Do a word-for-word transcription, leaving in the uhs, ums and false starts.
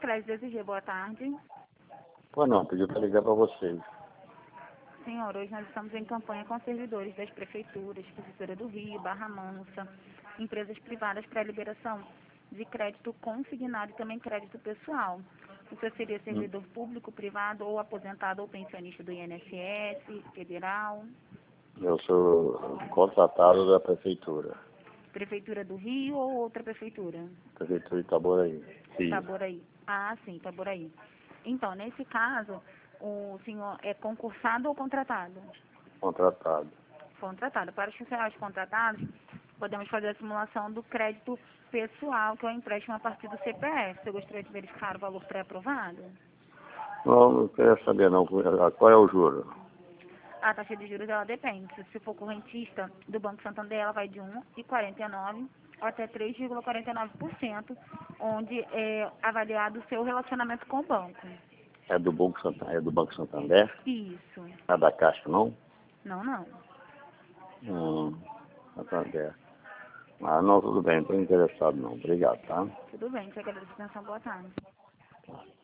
Crédito Exigir, boa tarde. Pô, não, pediu para ligar para vocês. Senhor, hoje nós estamos em campanha com servidores das prefeituras, Prefeitura do Rio, Barra Mansa, empresas privadas para liberação de crédito consignado e também crédito pessoal. O senhor seria servidor público, privado, ou aposentado ou pensionista do I N S S, federal? Eu sou contratado da prefeitura. Prefeitura do Rio ou outra prefeitura? Prefeitura de Itaboraí. Sim. Itaboraí. Ah, sim, Itaboraí. Então, nesse caso, o senhor é concursado ou contratado? Contratado. Contratado. Para os funcionários contratados, podemos fazer a simulação do crédito pessoal, que é o empréstimo a partir do C P F. Você gostaria de verificar o valor pré-aprovado? Não, não quero saber não. Qual é o juro? A taxa de juros, ela depende. Se for correntista do Banco Santander, ela vai de um vírgula quarenta e nove por cento até três vírgula quarenta e nove por cento, onde é avaliado o seu relacionamento com o banco. É do Banco Santander? É do Banco Santander? Isso. Não é da Caixa, não? Não, não. Hum, Santander. Ah, não, tudo bem, não estou interessado não. Obrigado, tá? Tudo bem, te agradeço a atenção. Boa tarde.